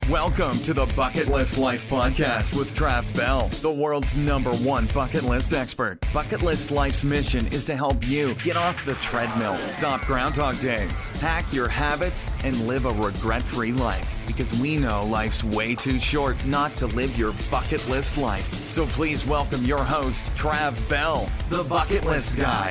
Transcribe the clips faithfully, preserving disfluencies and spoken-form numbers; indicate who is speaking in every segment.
Speaker 1: Welcome to the Bucket List Life Podcast with Trav Bell, the world's number one bucket list expert. Bucket List Life's mission is to help you get off the treadmill, stop Groundhog Days, hack your habits, and live a regret-free life. Because we know life's way too short not to live your bucket list life. So please welcome your host, Trav Bell, the Bucket List Guy.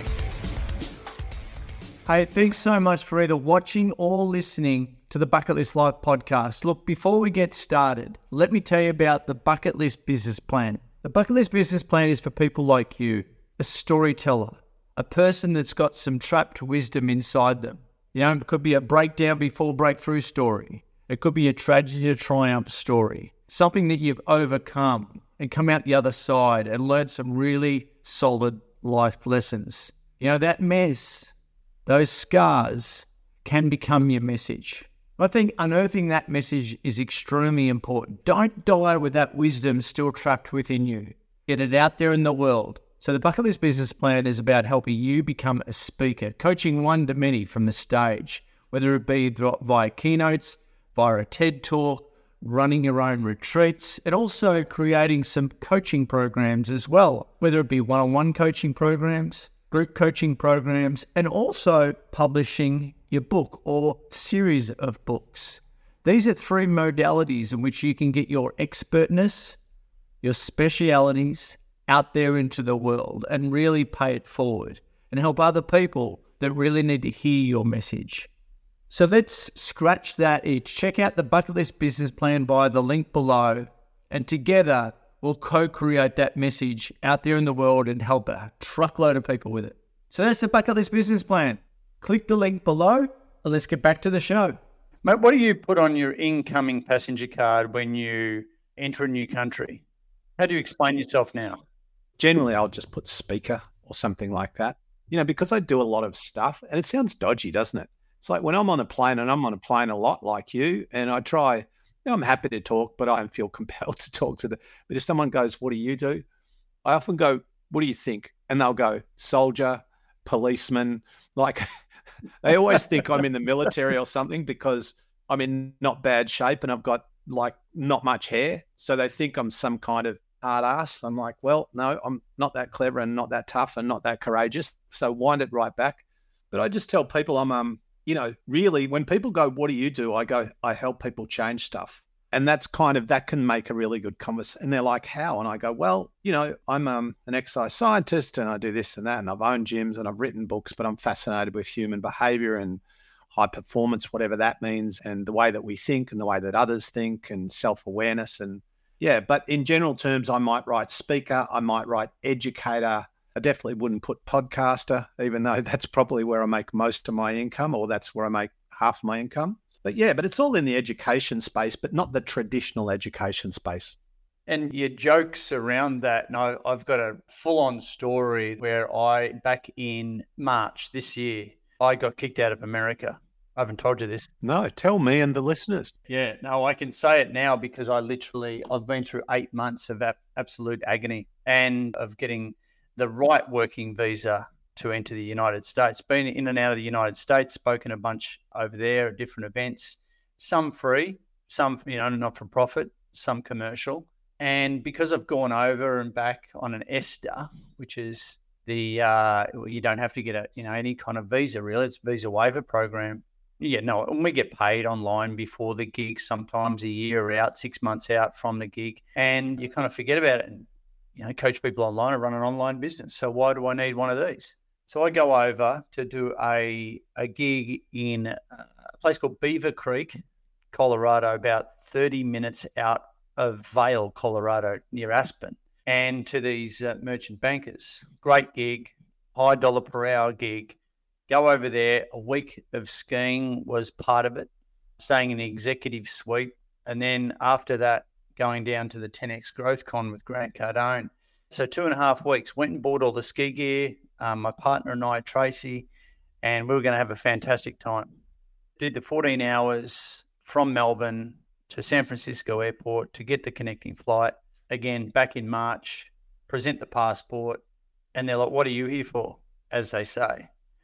Speaker 2: Hey, thanks so much for either watching or listening to the Bucket List Life podcast. Look, before we get started, let me tell you about the Bucket List Business Plan. The Bucket List Business Plan is for people like you, a storyteller, a person that's got some trapped wisdom inside them. You know, it could be a breakdown before breakthrough story. It could be a tragedy to triumph story. Something that you've overcome and come out the other side and learned some really solid life lessons. You know, that mess, those scars can become your message. I think unearthing that message is extremely important. Don't die with that wisdom still trapped within you. Get it out there in the world. So the Bucket List Business Plan is about helping you become a speaker, coaching one to many from the stage, whether it be via keynotes, via a TED Talk, running your own retreats, and also creating some coaching programs as well, whether it be one-on-one coaching programs, group coaching programs, and also publishing your book or series of books. These are three modalities in which you can get your expertness, your specialities out there into the world and really pay it forward and help other people that really need to hear your message. So let's scratch that itch. Check out the Bucket List Business Plan via the link below, and together we'll co-create that message out there in the world and help a truckload of people with it. So that's the Bucket List Business Plan. Click the link below, and let's get back to the show.
Speaker 3: Mate, what do you put on your incoming passenger card when you enter a new country? How do you explain yourself now?
Speaker 4: Generally, I'll just put speaker or something like that. You know, because I do a lot of stuff, and it sounds dodgy, doesn't it? It's like when I'm on a plane, and I'm on a plane a lot like you, and I try, you know, I'm happy to talk, but I don't feel compelled to talk to them. But if someone goes, what do you do? I often go, what do you think? And they'll go, soldier, policeman. Like they always think I'm in the military or something because I'm in not bad shape and I've got like not much hair. So they think I'm some kind of hard ass. I'm like, well, no, I'm not that clever and not that tough and not that courageous. So wind it right back. But I just tell people I'm, um, you know, really when people go, what do you do? I go, I help people change stuff. And that's kind of, that can make a really good conversation. And they're like, how? And I go, well, you know, I'm um, an exercise scientist and I do this and that. And I've owned gyms and I've written books, but I'm fascinated with human behavior and high performance, whatever that means, and the way that we think and the way that others think and self-awareness. And yeah, but in general terms, I might write speaker, I might write educator. I definitely wouldn't put podcaster, even though that's probably where I make most of my income, or that's where I make half my income. But yeah, but it's all in the education space, but not the traditional education space.
Speaker 3: And your jokes around that, and I, I've got a full-on story where I, back in March this year, I got kicked out of America. I haven't told you this.
Speaker 4: No, tell me and the listeners.
Speaker 3: Yeah, no, I can say it now because I literally, I've been through eight months of ab- absolute agony and of getting the right working visa to enter the United States. Been in and out of the United States, spoken a bunch over there at different events, some free, some, you know, not for profit, some commercial. And because I've gone over and back on an ESTA, which is the, uh, you don't have to get a, you know, any kind of visa really, it's a visa waiver program. Yeah, no, and we get paid online before the gig, sometimes a year out, six months out from the gig, and you kind of forget about it and, you know, coach people online and run an online business. So why do I need one of these? So I go over to do a a gig in a place called Beaver Creek, Colorado, about thirty minutes out of Vail, Colorado, near Aspen, and to these uh, merchant bankers. Great gig, high dollar per hour gig. Go over there. A week of skiing was part of it, staying in the executive suite. And then after that, going down to the ten X Growth Con with Grant Cardone. So two and a half weeks, went and bought all the ski gear, um, my partner and I, Tracy, and we were going to have a fantastic time. Did the fourteen hours from Melbourne to San Francisco Airport to get the connecting flight. Again, back in March, present the passport, and they're like, what are you here for, as they say.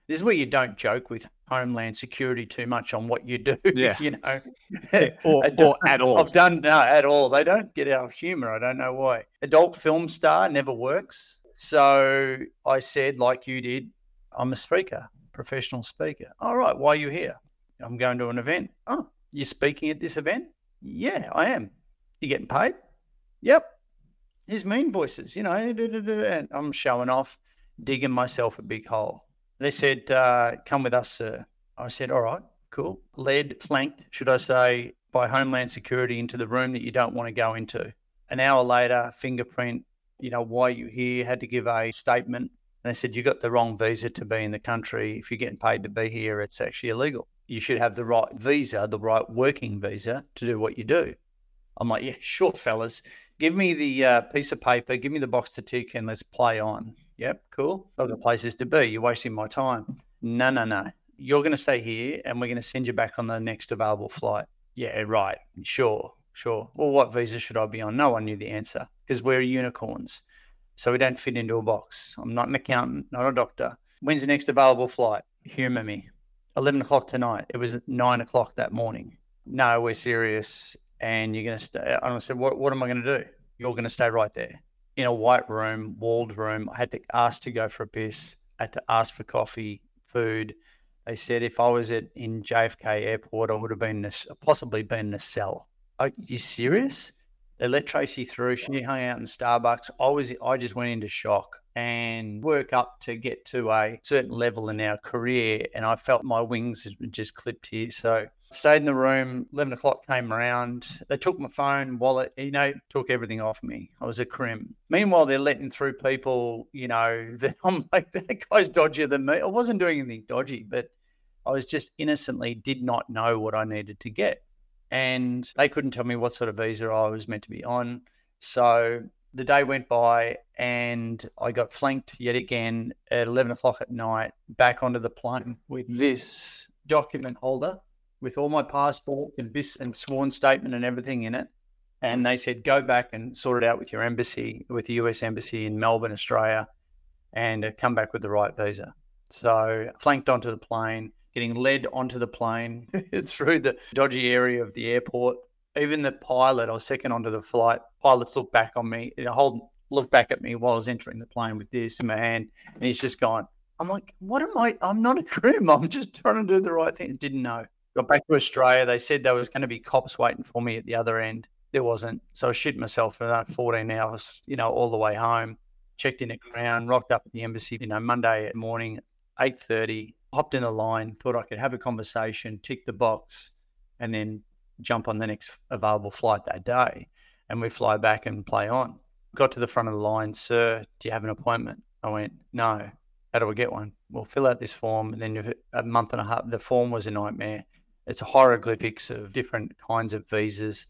Speaker 3: This is where you don't joke with Homeland Security too much on what you do.
Speaker 4: Yeah.
Speaker 3: You know,
Speaker 4: or, or at all.
Speaker 3: I've done no at all. They don't get our humor. I don't know why. Adult film star never works. So I said, like you did, I'm a speaker, professional speaker. All right, why are you here? I'm going to an event. Oh, you're speaking at this event? Yeah, I am. You getting paid? Yep. Here's my invoices, you know, and I'm showing off, digging myself a big hole. They said, uh, come with us, sir. I said, all right, cool. Led, flanked, should I say, by Homeland Security into the room that you don't want to go into. An hour later, fingerprint, you know, why you here, had to give a statement. And they said, you got the wrong visa to be in the country. If you're getting paid to be here, it's actually illegal. You should have the right visa, the right working visa to do what you do. I'm like, yeah, sure, fellas. Give me the uh, piece of paper, give me the box to tick, and let's play on. Yep, cool. Other places to be. You're wasting my time. No, no, no. You're going to stay here, and we're going to send you back on the next available flight. Yeah, right. Sure, sure. Well, what visa should I be on? No one knew the answer because we're unicorns. So we don't fit into a box. I'm not an accountant, not a doctor. When's the next available flight? Humour me. eleven o'clock tonight. It was nine o'clock that morning. No, we're serious. And you're going to stay. And I said, what, what am I going to do? You're going to stay right there in a white room, walled room. I had to ask to go for a piss. I had to ask for coffee, food. They said if I was at in J F K Airport, I would have been in a, possibly been in a cell. Are you serious? They let Tracy through. She hung out in Starbucks. I was. I just went into shock and work up to get to a certain level in our career. And I felt my wings had just clipped here. So stayed in the room. eleven o'clock came around. They took my phone, wallet, you know, took everything off me. I was a crim. Meanwhile, they're letting through people, you know, that I'm like, that guy's dodgier than me. I wasn't doing anything dodgy, but I was just innocently did not know what I needed to get. And they couldn't tell me what sort of visa I was meant to be on. So the day went by and I got flanked yet again at eleven o'clock at night, back onto the plane with this document holder with all my passports and this and sworn statement and everything in it. And they said, go back and sort it out with your embassy, with the U S embassy in Melbourne, Australia, and uh, come back with the right visa. So flanked onto the plane, getting led onto the plane through the dodgy area of the airport. Even the pilot, I was second onto the flight, pilots looked back on me, a whole looked back at me while I was entering the plane with this in my hand. And he's just going, I'm like, what am I? I'm not a crim. I'm just trying to do the right thing. Didn't know. Got back to Australia. They said there was going to be cops waiting for me at the other end. There wasn't. So I shit myself for about fourteen hours, you know, all the way home. Checked in at Crown, rocked up at the embassy, you know, Monday morning, eight thirty, hopped in a line, thought I could have a conversation, tick the box, and then jump on the next available flight that day. And we fly back and play on. Got to the front of the line, sir, do you have an appointment? I went, no. How do I get one? Well, fill out this form. And then a month and a half, the form was a nightmare. It's hieroglyphics of different kinds of visas.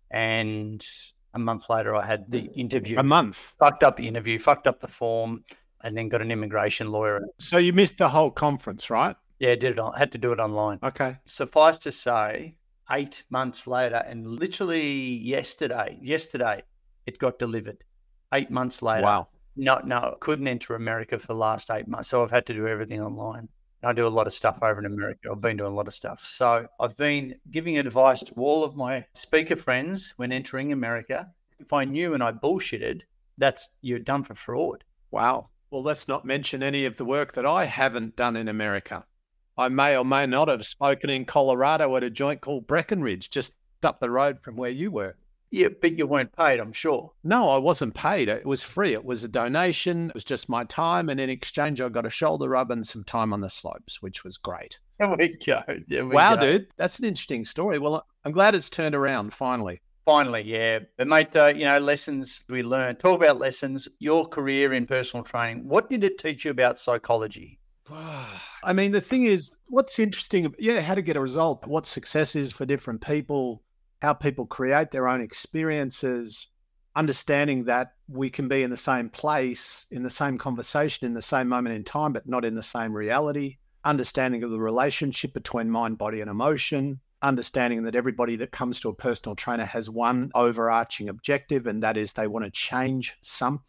Speaker 3: And a month later, I had the interview.
Speaker 4: A month?
Speaker 3: Fucked up the interview, fucked up the form, and then got an immigration lawyer.
Speaker 4: So you missed the whole conference, right?
Speaker 3: Yeah, did it. On, had to do it online.
Speaker 4: Okay.
Speaker 3: Suffice to say, eight months later, and literally yesterday, yesterday, it got delivered. Eight months later.
Speaker 4: Wow.
Speaker 3: No, no, couldn't enter America for the last eight months. So I've had to do everything online. I do a lot of stuff over in America. I've been doing a lot of stuff. So I've been giving advice to all of my speaker friends when entering America. If I knew and I bullshitted, that's you're done for fraud.
Speaker 4: Wow. Well, let's not mention any of the work that I haven't done in America. I may or may not have spoken in Colorado at a joint called Breckenridge, just up the road from where you were.
Speaker 3: Yeah, but you weren't paid, I'm sure.
Speaker 4: No, I wasn't paid. It was free. It was a donation. It was just my time. And in exchange, I got a shoulder rub and some time on the slopes, which was great.
Speaker 3: There we go. There we
Speaker 4: wow,
Speaker 3: go.
Speaker 4: dude. That's an interesting story. Well, I'm glad it's turned around finally.
Speaker 3: Finally, yeah. But, mate, uh, you know, lessons we learned. Talk about lessons, your career in personal training. What did it teach you about psychology?
Speaker 4: I mean, the thing is, what's interesting, yeah, how to get a result, what success is for different people, how people create their own experiences, understanding that we can be in the same place, in the same conversation, in the same moment in time, but not in the same reality, understanding of the relationship between mind, body, and emotion, understanding that everybody that comes to a personal trainer has one overarching objective, and that is they want to change something.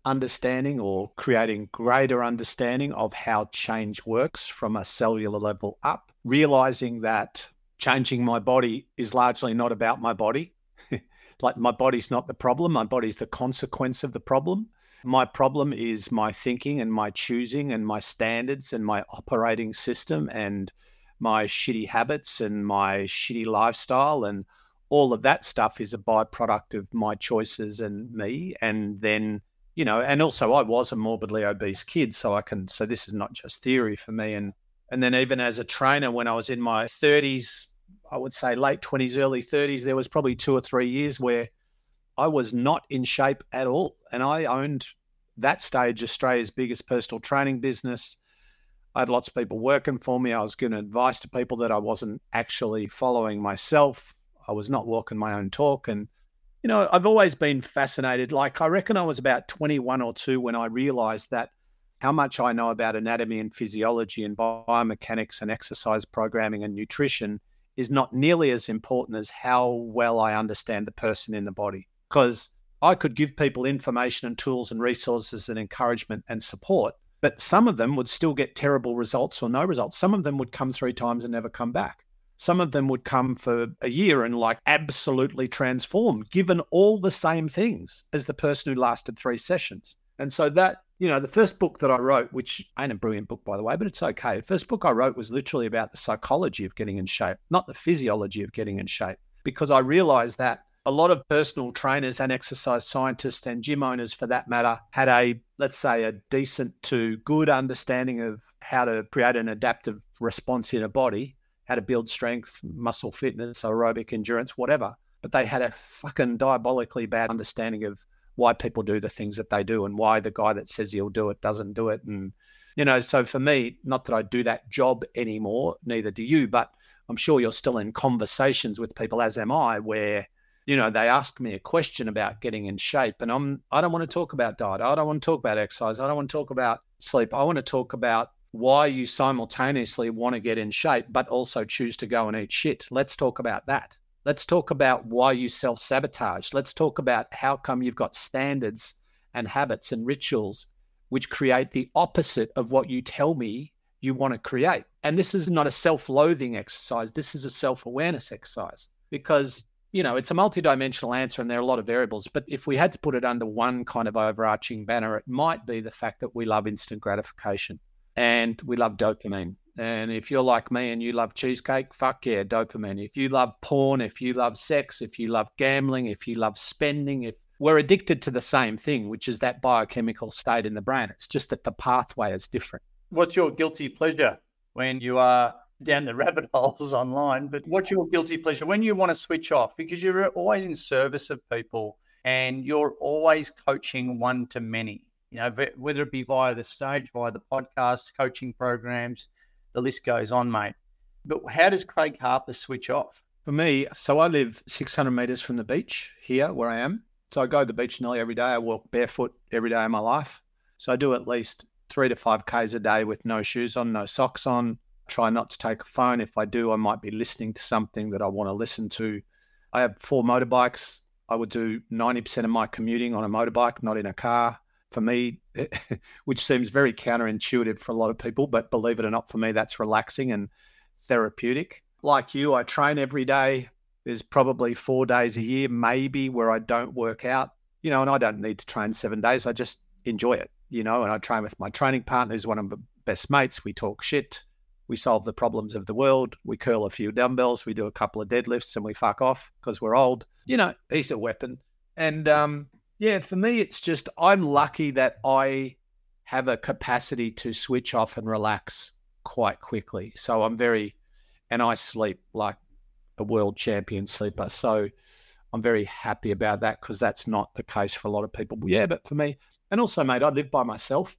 Speaker 4: understanding or creating greater understanding of how change works from a cellular level up, realizing that changing my body is largely not about my body. Like my body's not the problem. My body's the consequence of the problem. My problem is my thinking and my choosing and my standards and my operating system and my shitty habits and my shitty lifestyle, and all of that stuff is a byproduct of my choices and me. And then, you know, and also I was a morbidly obese kid, so I can, so this is not just theory for me. And, and then even as a trainer, when I was in my thirties, I would say late twenties, early thirties, there was probably two or three years where I was not in shape at all. And I owned that stage Australia's biggest personal training business. I had lots of people working for me. I was giving advice to people that I wasn't actually following myself. I was not walking my own talk. And, you know, I've always been fascinated. Like, I reckon I was about twenty-one or two when I realized that how much I know about anatomy and physiology and biomechanics and exercise programming and nutrition is not nearly as important as how well I understand the person in the body. Because I could give people information and tools and resources and encouragement and support, but some of them would still get terrible results or no results. Some of them would come three times and never come back. Some of them would come for a year and like absolutely transform, given all the same things as the person who lasted three sessions. And so that, you know, the first book that I wrote, which ain't a brilliant book, by the way, but it's okay. The first book I wrote was literally about the psychology of getting in shape, not the physiology of getting in shape, because I realized that a lot of personal trainers and exercise scientists and gym owners, for that matter, had a, let's say, a decent to good understanding of how to create an adaptive response in a body, how to build strength, muscle fitness, aerobic endurance, whatever. But they had a fucking diabolically bad understanding of why people do the things that they do and why the guy that says he'll do it doesn't do it. And, you know, so for me, not that I do that job anymore, neither do you, but I'm sure you're still in conversations with people, as am I, where, you know, they ask me a question about getting in shape and I'm, I don't want to talk about diet. I don't want to talk about exercise. I don't want to talk about sleep. I want to talk about why you simultaneously want to get in shape, but also choose to go and eat shit. Let's talk about that. Let's talk about why you self-sabotage. Let's talk about how come you've got standards and habits and rituals which create the opposite of what you tell me you want to create. And this is not a self-loathing exercise. This is a self-awareness exercise because, you know, it's a multidimensional answer and there are a lot of variables. But if we had to put it under one kind of overarching banner, it might be the fact that we love instant gratification and we love dopamine. And if you're like me and you love cheesecake, fuck yeah, dopamine. If you love porn, if you love sex, if you love gambling, if you love spending, if we're addicted to the same thing, which is that biochemical state in the brain. It's just that the pathway is different.
Speaker 3: What's your guilty pleasure when you are down the rabbit holes online? But what's your guilty pleasure when you want to switch off? Because you're always in service of people and you're always coaching one to many, you know, whether it be via the stage, via the podcast, coaching programs, the list goes on, mate. But how does Craig Harper switch off?
Speaker 4: For me, so I live six hundred meters from the beach here where I am. So I go to the beach nearly every day. I walk barefoot every day of my life. So I do at least three to five Ks a day with no shoes on, no socks on. Try not to take a phone. If I do, I might be listening to something that I want to listen to. I have four motorbikes. I would do ninety percent of my commuting on a motorbike, not in a car. For me, which seems very counterintuitive for a lot of people, but believe it or not, for me, that's relaxing and therapeutic. Like you, I train every day. There's probably four days a year, maybe, where I don't work out, you know, and I don't need to train seven days. I just enjoy it, you know, and I train with my training partner, who's one of my best mates. We talk shit. We solve the problems of the world. We curl a few dumbbells. We do a couple of deadlifts and we fuck off because we're old. You know, he's a weapon. And, um, yeah, for me, it's just I'm lucky that I have a capacity to switch off and relax quite quickly. So I'm very, and I sleep like a world champion sleeper. So I'm very happy about that because that's not the case for a lot of people. Yeah, but for me, and also, mate, I live by myself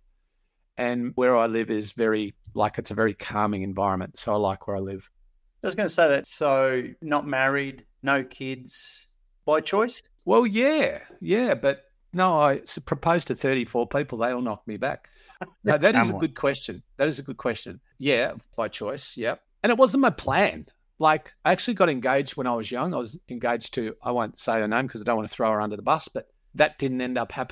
Speaker 4: and where I live is very, like it's a very calming environment. So I like where I live.
Speaker 3: I was going to say that. So not married, no kids, by choice?
Speaker 4: Well, yeah, yeah, but no, I proposed to thirty-four people. They all knocked me back. No, that is a good question. That is a good question. Yeah, by choice, yeah. And it wasn't my plan. Like, I actually got engaged when I was young. I was engaged to, I won't say her name because I don't want to throw her under the bus, but that didn't end up happening.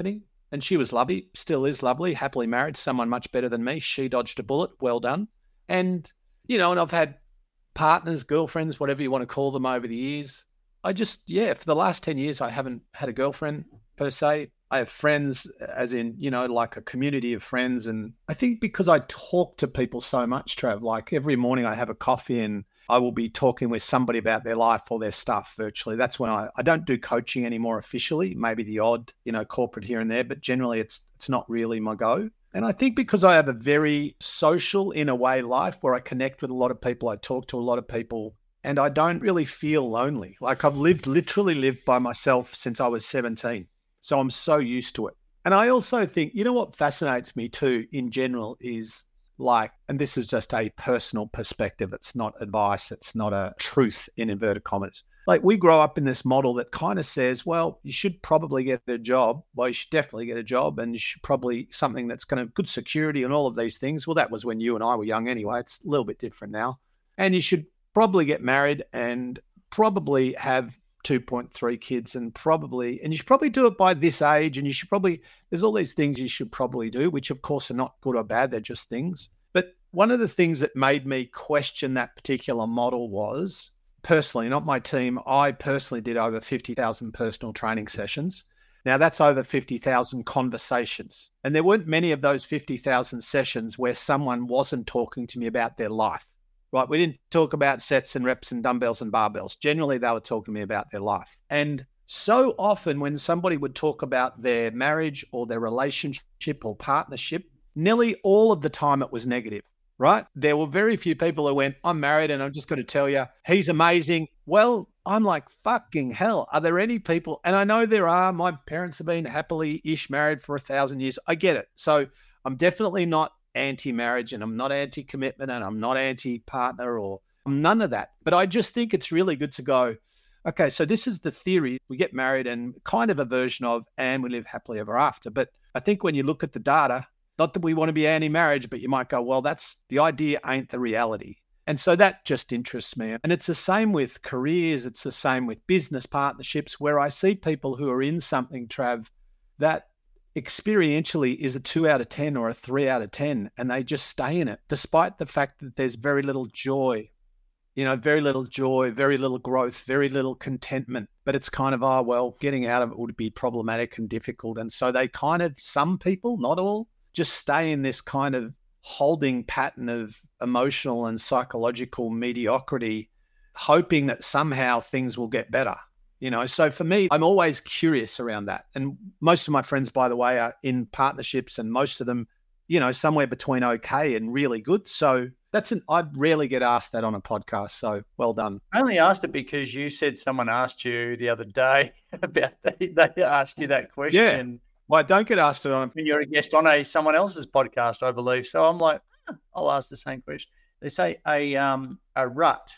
Speaker 4: And she was lovely, still is lovely, happily married to someone much better than me. She dodged a bullet. Well done. And, you know, and I've had partners, girlfriends, whatever you want to call them over the years. I just, yeah, for the last ten years, I haven't had a girlfriend per se. I have friends, as in, you know, like a community of friends. And I think because I talk to people so much, Trav, like every morning I have a coffee and I will be talking with somebody about their life or their stuff virtually. That's when I, I don't do coaching anymore officially, maybe the odd, you know, corporate here and there, but generally it's it's not really my go. And I think because I have a very social, in a way, life where I connect with a lot of people, I talk to a lot of people, and I don't really feel lonely. Like I've lived, literally lived by myself since I was seventeen. So I'm so used to it. And I also think, you know what fascinates me too in general is like, and this is just a personal perspective, it's not advice, it's not a truth in inverted commas. Like we grow up in this model that kind of says, well, you should probably get a job. Well, you should definitely get a job, and you should probably something that's going to good security and all of these things. Well, that was when you and I were young anyway. It's a little bit different now. And you should probably get married and probably have two point three kids and probably, and you should probably do it by this age. And you should probably, there's all these things you should probably do, which of course are not good or bad. They're just things. But one of the things that made me question that particular model was, personally, not my team, I personally did over fifty thousand personal training sessions. Now that's over fifty thousand conversations. And there weren't many of those fifty thousand sessions where someone wasn't talking to me about their life, right? We didn't talk about sets and reps and dumbbells and barbells. Generally, they were talking to me about their life. And so often when somebody would talk about their marriage or their relationship or partnership, nearly all of the time it was negative. Right? There were very few people who went, I'm married and I'm just going to tell you, he's amazing. Well, I'm like, fucking hell. Are there any people? And I know there are. My parents have been happily-ish married for a thousand years. I get it. So I'm definitely not anti-marriage and I'm not anti-commitment and I'm not anti-partner or I'm none of that. But I just think it's really good to go, okay, so this is the theory. We get married and kind of a version of, and we live happily ever after. But I think when you look at the data, not that we want to be anti-marriage, but you might go, well, that's the idea ain't the reality. And so that just interests me. And it's the same with careers. It's the same with business partnerships where I see people who are in something, Trav, that experientially is a two out of ten or a three out of ten, and they just stay in it, despite the fact that there's very little joy, you know, very little joy, very little growth, very little contentment. But it's kind of, oh, well, getting out of it would be problematic and difficult. And so they kind of, some people, not all, just stay in this kind of holding pattern of emotional and psychological mediocrity, hoping that somehow things will get better. You know, so for me, I'm always curious around that. And most of my friends, by the way, are in partnerships and most of them, you know, somewhere between okay and really good. So that's an, I rarely get asked that on a podcast. So well done.
Speaker 3: I only asked it because you said someone asked you the other day about, they, they asked you that question.
Speaker 4: Yeah. Well, I don't get asked it on.
Speaker 3: When you're a guest on a someone else's podcast, I believe. So I'm like, huh, I'll ask the same question. They say a um a rut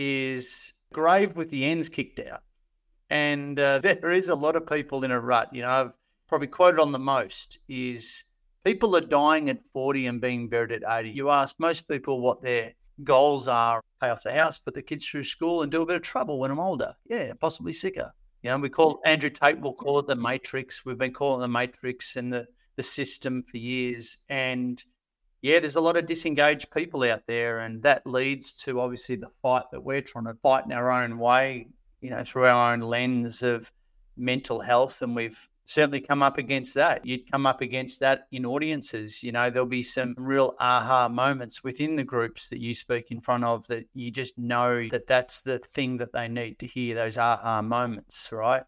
Speaker 3: is grave with the ends kicked out, and uh, there is a lot of people in a rut. You know, I've probably quoted on the most is people are dying at forty and being buried at eighty. You ask most people what their goals are: pay off the house, put the kids through school, and do a bit of travel when I'm older. Yeah, possibly sicker. You know, we call Andrew Tate will call it the matrix. We've been calling it the matrix and the, the system for years. And yeah, there's a lot of disengaged people out there, and that leads to obviously the fight that we're trying to fight in our own way, you know, through our own lens of mental health. And we've certainly come up against that. You'd come up against that in audiences. You know, there'll be some real aha moments within the groups that you speak in front of that you just know that that's the thing that they need to hear, those aha moments, right?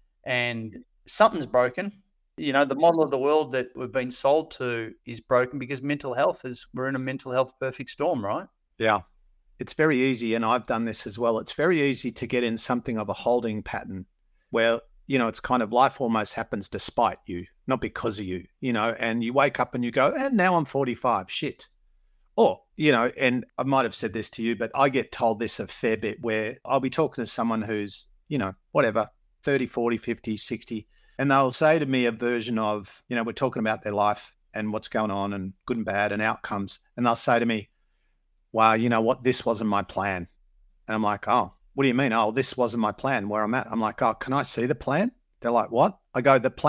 Speaker 3: And something's broken. You know, the model of the world that we've been sold to is broken because mental health is, we're in a mental health perfect storm, right?
Speaker 4: Yeah. It's very easy, and I've done this as well. It's very easy to get in something of a holding pattern where, you know, it's kind of life almost happens despite you, not because of you, you know, and you wake up and you go, and now I'm forty-five, shit. Or, you know, and I might have said this to you, but I get told this a fair bit where I'll be talking to someone who's, you know, whatever, thirty, forty, fifty, sixty, and they'll say to me a version of, you know, we're talking about their life and what's going on and good and bad and outcomes. And they'll say to me, wow, you know what, this wasn't my plan. And I'm like, oh, what do you mean? Oh, this wasn't my plan where I'm at. I'm like, oh, can I see the plan? They're like, what? I go, the plan.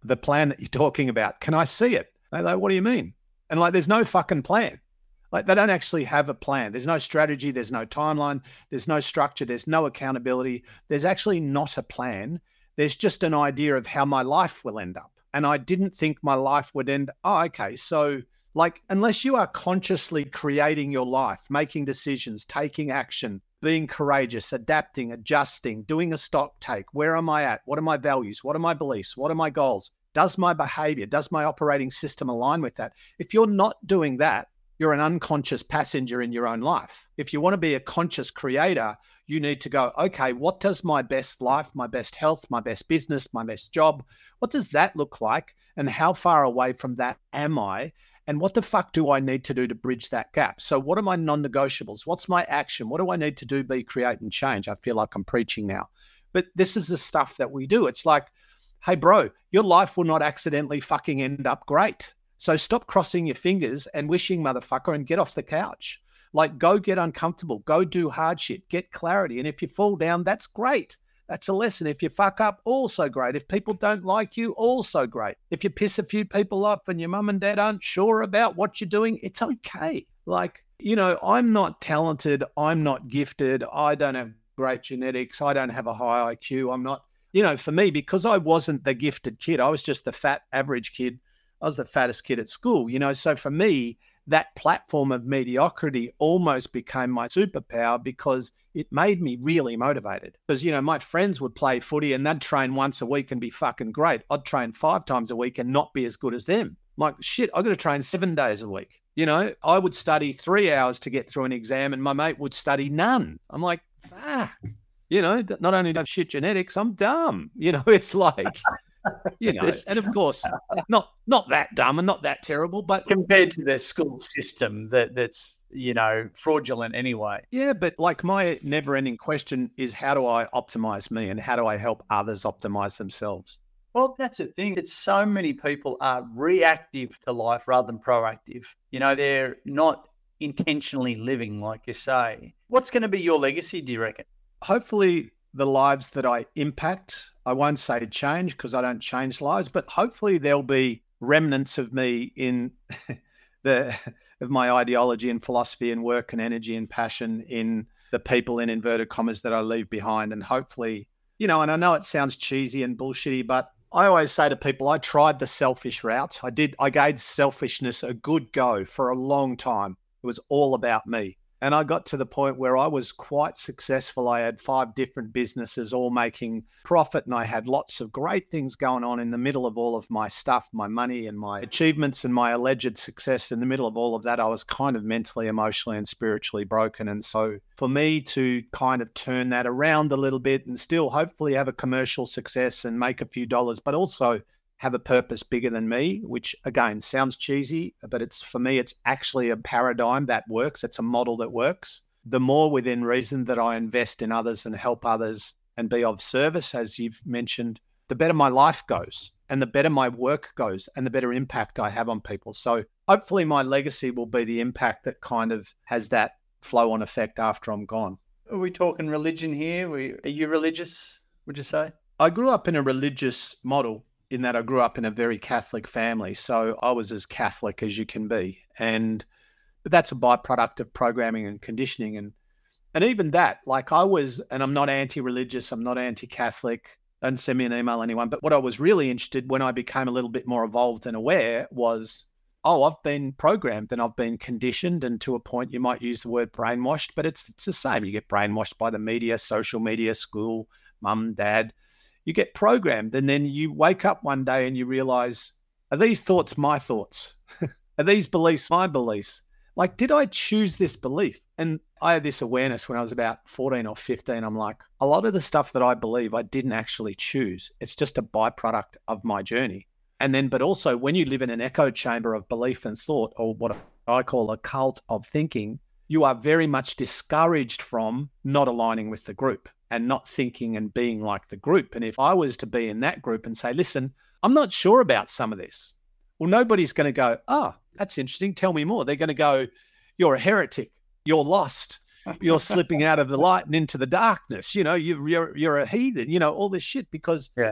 Speaker 4: the plan that you're talking about. Can I see it? They go, what do you mean? And like, there's no fucking plan. Like, they don't actually have a plan. There's no strategy. There's no timeline. There's no structure. There's no accountability. There's actually not a plan. There's just an idea of how my life will end up. And I didn't think my life would end. Oh, okay. So like, unless you are consciously creating your life, making decisions, taking action, being courageous, adapting, adjusting, doing a stock take, where am I at? What are my values? What are my beliefs? What are my goals? Does my behavior, does my operating system align with that? If you're not doing that, you're an unconscious passenger in your own life. If you want to be a conscious creator, you need to go, okay, what does my best life, my best health, my best business, my best job, what does that look like? And how far away from that am I? And what the fuck do I need to do to bridge that gap? So what are my non-negotiables? What's my action? What do I need to do, be, create, and change? I feel like I'm preaching now. But this is the stuff that we do. It's like, hey, bro, your life will not accidentally fucking end up great. So stop crossing your fingers and wishing, motherfucker, and get off the couch. Like, go get uncomfortable. Go do hard shit. Get clarity. And if you fall down, that's great. That's a lesson. If you fuck up, also great. If people don't like you, also great. If you piss a few people off and your mum and dad aren't sure about what you're doing, it's okay. Like, you know, I'm not talented. I'm not gifted. I don't have great genetics. I don't have a high I Q. I'm not, you know, for me, because I wasn't the gifted kid, I was just the fat average kid. I was the fattest kid at school, you know. So for me, that platform of mediocrity almost became my superpower because it made me really motivated. Because, you know, my friends would play footy and they'd train once a week and be fucking great. I'd train five times a week and not be as good as them. I'm like, shit, I've got to train seven days a week. You know, I would study three hours to get through an exam and my mate would study none. I'm like, fuck. You know, not only do I have shit genetics, I'm dumb. You know, it's like... You know, and of course, not not that dumb and not that terrible, but
Speaker 3: compared to the school system that that's, you know, fraudulent anyway.
Speaker 4: Yeah, but like my never-ending question is, how do I optimize me and how do I help others optimize themselves?
Speaker 3: Well, that's the thing. That so many people are reactive to life rather than proactive. You know, they're not intentionally living, like you say. What's going to be your legacy, do you reckon?
Speaker 4: Hopefully the lives that I impact, I won't say change because I don't change lives, but hopefully there'll be remnants of me in the of my ideology and philosophy and work and energy and passion in the people in inverted commas that I leave behind. And hopefully, you know, and I know it sounds cheesy and bullshitty, but I always say to people, I tried the selfish route. I did, I gave selfishness a good go for a long time. It was all about me. And I got to the point where I was quite successful. I had five different businesses all making profit, and I had lots of great things going on in the middle of all of my stuff, my money and my achievements and my alleged success. In the middle of all of that, I was kind of mentally, emotionally and spiritually broken. And so for me to kind of turn that around a little bit and still hopefully have a commercial success and make a few dollars, but also have a purpose bigger than me, which again sounds cheesy, but it's for me, it's actually a paradigm that works. It's a model that works. The more within reason that I invest in others and help others and be of service, as you've mentioned, the better my life goes and the better my work goes and the better impact I have on people. So hopefully my legacy will be the impact that kind of has that flow on effect after I'm gone.
Speaker 3: Are we talking religion here? Are you religious, would you say?
Speaker 4: I grew up in a religious model, in that I grew up in a very Catholic family. So I was as Catholic as you can be. And but that's a byproduct of programming and conditioning. And and even that, like I was, and I'm not anti-religious, I'm not anti-Catholic, don't send me an email, anyone. But what I was really interested when I became a little bit more evolved and aware was, oh, I've been programmed and I've been conditioned. And to a point, you might use the word brainwashed, but it's, it's the same. You get brainwashed by the media, social media, school, mum, dad. You get programmed, and then you wake up one day and you realize, are these thoughts my thoughts? Are these beliefs my beliefs? Like, did I choose this belief? And I had this awareness when I was about fourteen or fifteen. I'm like, a lot of the stuff that I believe I didn't actually choose. It's just a byproduct of my journey. And then, but also when you live in an echo chamber of belief and thought, or what I call a cult of thinking, you are very much discouraged from not aligning with the group and not thinking and being like the group. And if I was to be in that group and say, listen, I'm not sure about some of this. Well, nobody's going to go, oh, that's interesting. Tell me more. They're going to go, you're a heretic. You're lost. You're slipping out of the light and into the darkness. You know, you, you're you're a heathen, you know, all this shit, because
Speaker 3: yeah.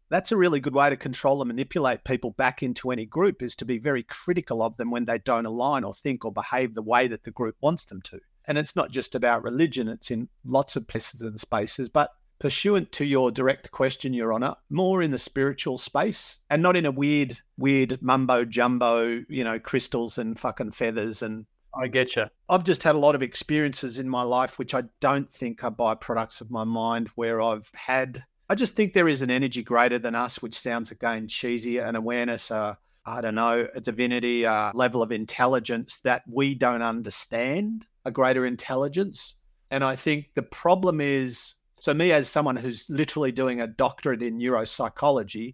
Speaker 4: That's a really good way to control and manipulate people back into any group, is to be very critical of them when they don't align or think or behave the way that the group wants them to. And it's not just about religion, it's in lots of places and spaces. But pursuant to your direct question, Your Honour, more in the spiritual space and not in a weird, weird mumbo jumbo, you know, crystals and fucking feathers. And
Speaker 3: I get you.
Speaker 4: I've just had a lot of experiences in my life which I don't think are byproducts of my mind, where I've had, I just think there is an energy greater than us, which sounds again cheesy, an awareness, uh, I don't know, a divinity, a level of intelligence that we don't understand, a greater intelligence. And I think the problem is, so me as someone who's literally doing a doctorate in neuropsychology,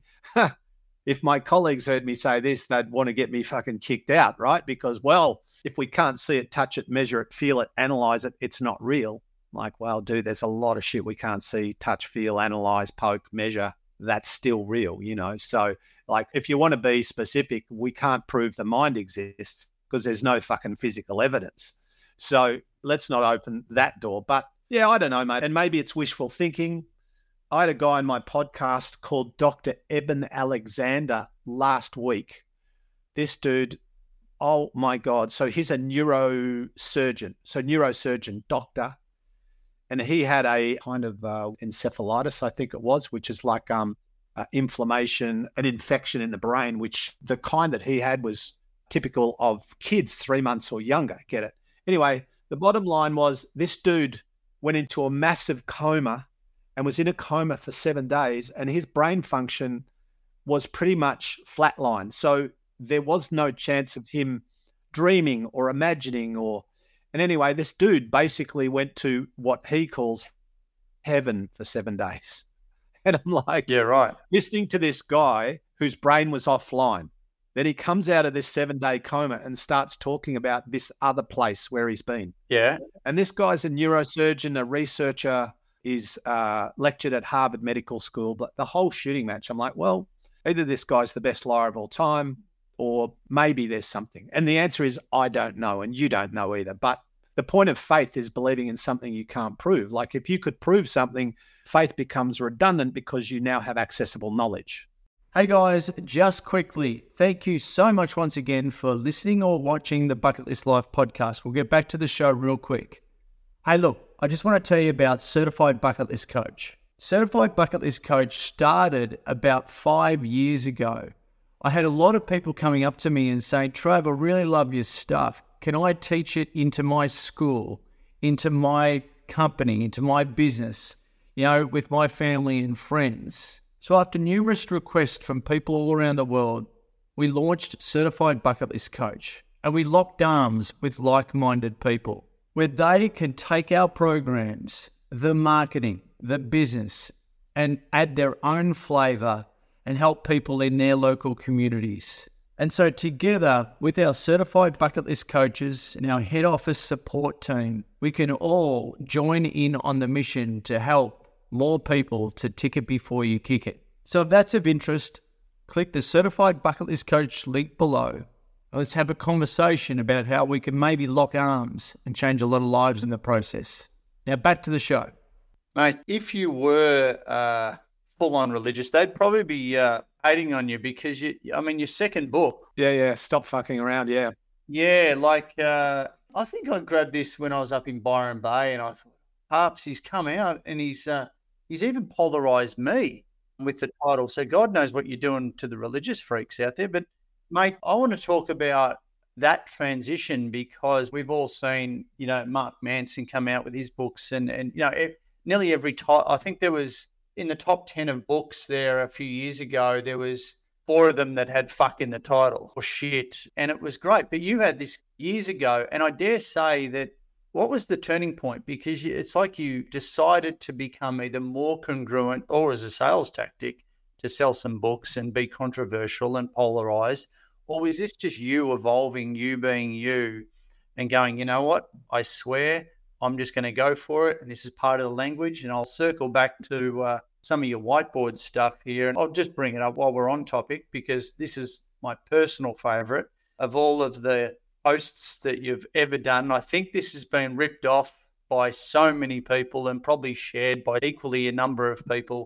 Speaker 4: if my colleagues heard me say this, they'd want to get me fucking kicked out, right? Because, well, if we can't see it, touch it, measure it, feel it, analyze it, it's not real. Like, well, dude, there's a lot of shit we can't see, touch, feel, analyze, poke, measure. That's still real, you know? So, like, if you want to be specific, we can't prove the mind exists because there's no fucking physical evidence. So let's not open that door. But yeah, I don't know, mate. And maybe it's wishful thinking. I had a guy on my podcast called Doctor Eben Alexander last week. This dude, oh my God. So he's a neurosurgeon. So neurosurgeon, doctor. And he had a kind of uh, encephalitis, I think it was, which is like um, uh, inflammation, an infection in the brain, which the kind that he had was typical of kids three months or younger. Get it? Anyway, the bottom line was this dude went into a massive coma and was in a coma for seven days, and his brain function was pretty much flatlined. So there was no chance of him dreaming or imagining or... And anyway, this dude basically went to what he calls heaven for seven days. And I'm like,
Speaker 3: yeah, right.
Speaker 4: Listening to this guy whose brain was offline. Then he comes out of this seven-day coma and starts talking about this other place where he's been.
Speaker 3: Yeah.
Speaker 4: And this guy's a neurosurgeon, a researcher, is uh, lectured at Harvard Medical School. But the whole shooting match, I'm like, well, either this guy's the best liar of all time or maybe there's something. And the answer is, I don't know, and you don't know either. But the point of faith is believing in something you can't prove. Like if you could prove something, faith becomes redundant because you now have accessible knowledge.
Speaker 2: Hey guys, just quickly, thank you so much once again for listening or watching the Bucket List Life podcast. We'll get back to the show real quick. Hey look, I just want to tell you about Certified Bucket List Coach. Certified Bucket List Coach started about five years ago. I had a lot of people coming up to me and saying, Trav, I really love your stuff. Can I teach it into my school, into my company, into my business, you know, with my family and friends? So after numerous requests from people all around the world, we launched Certified Bucket List Coach, and we locked arms with like-minded people where they can take our programs, the marketing, the business, and add their own flavor and help people in their local communities. And so together with our certified bucket list coaches and our head office support team, we can all join in on the mission to help more people to tick it before you kick it. So if that's of interest, click the Certified Bucket List Coach link below. And let's have a conversation about how we can maybe lock arms and change a lot of lives in the process. Now back to the show.
Speaker 3: Mate, if you were uh, full-on religious, they'd probably be uh, hating on you because, you, I mean, your second book.
Speaker 4: Yeah, yeah, stop fucking around, yeah.
Speaker 3: Yeah, like uh, I think I grabbed this when I was up in Byron Bay and I thought, Harps, he's come out and he's uh, he's even polarised me with the title. So God knows what you're doing to the religious freaks out there. But, mate, I want to talk about that transition because we've all seen, you know, Mark Manson come out with his books and, and you know, it, nearly every title. I think there was in the top ten of books there a few years ago, there was four of them that had fuck in the title or shit. And it was great. But you had this years ago. And I dare say that what was the turning point? Because it's like you decided to become either more congruent or as a sales tactic to sell some books and be controversial and polarized. Or was this just you evolving, you being you and going, you know what, I swear I'm just going to go for it. And this is part of the language. And I'll circle back to uh, some of your whiteboard stuff here. And I'll just bring it up while we're on topic because this is my personal favorite of all of the posts that you've ever done. I think this has been ripped off by so many people and probably shared by equally a number of people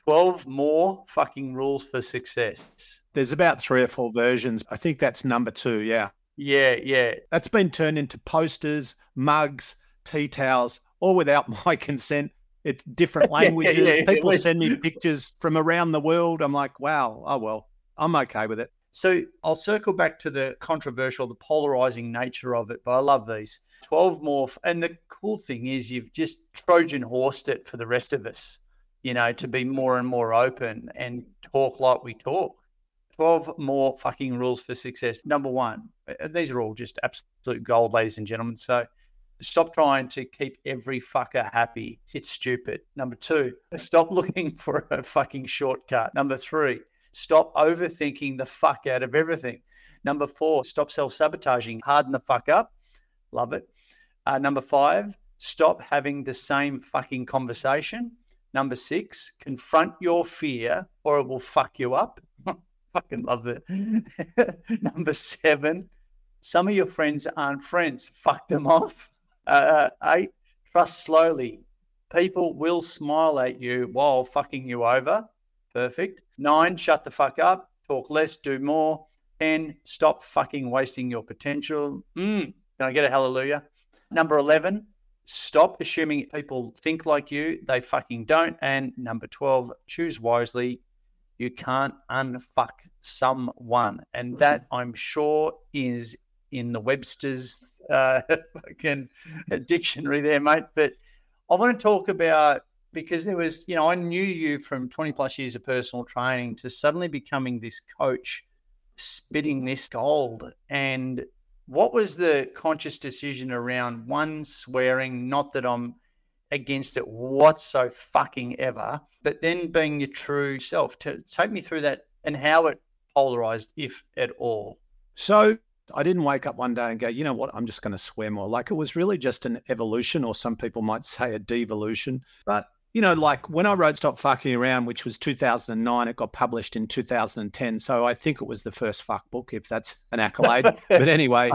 Speaker 3: twelve more fucking rules for success.
Speaker 4: There's about three or four versions. I think that's number two. Yeah.
Speaker 3: Yeah, yeah.
Speaker 4: That's been turned into posters, mugs, tea towels, all without my consent. It's different languages.
Speaker 3: Yeah, yeah,
Speaker 4: People
Speaker 3: was...
Speaker 4: send me pictures from around the world. I'm like, wow, oh, well, I'm okay with it.
Speaker 3: So I'll circle back to the controversial, the polarizing nature of it, but I love these. twelve more. And the cool thing is you've just Trojan horsed it for the rest of us, you know, to be more and more open and talk like we talk. twelve more fucking rules for success. Number one, these are all just absolute gold, ladies and gentlemen. So stop trying to keep every fucker happy. It's stupid. Number two, stop looking for a fucking shortcut. Number three, stop overthinking the fuck out of everything. Number four, stop self-sabotaging. Harden the fuck up. Love it. Uh, number five, stop having the same fucking conversation. Number six, confront your fear or it will fuck you up. Fucking love it. Number seven, some of your friends aren't friends. Fuck them off. Uh, eight, trust slowly. People will smile at you while fucking you over. Perfect. Nine, shut the fuck up. Talk less, do more. Ten, stop fucking wasting your potential. Mm, can I get a hallelujah? Number eleven, stop assuming people think like you. They fucking don't. And number twelve, choose wisely. You can't unfuck someone. And that, I'm sure, is in the Webster's uh, fucking dictionary there, mate. But I want to talk about, because there was, you know, I knew you from twenty plus years of personal training to suddenly becoming this coach, spitting this gold. And what was the conscious decision around, one, swearing, not that I'm against it whatso fucking ever, but then being your true self? To take me through that and how it polarized, if at all.
Speaker 4: So I didn't wake up one day and go, you know what, I'm just going to swear more. Like, it was really just an evolution, or some people might say a devolution. But, you know, like when I wrote Stop Fucking Around, which was two thousand nine, it got published in two thousand ten. So I think it was the first fuck book, if that's an accolade. But anyway,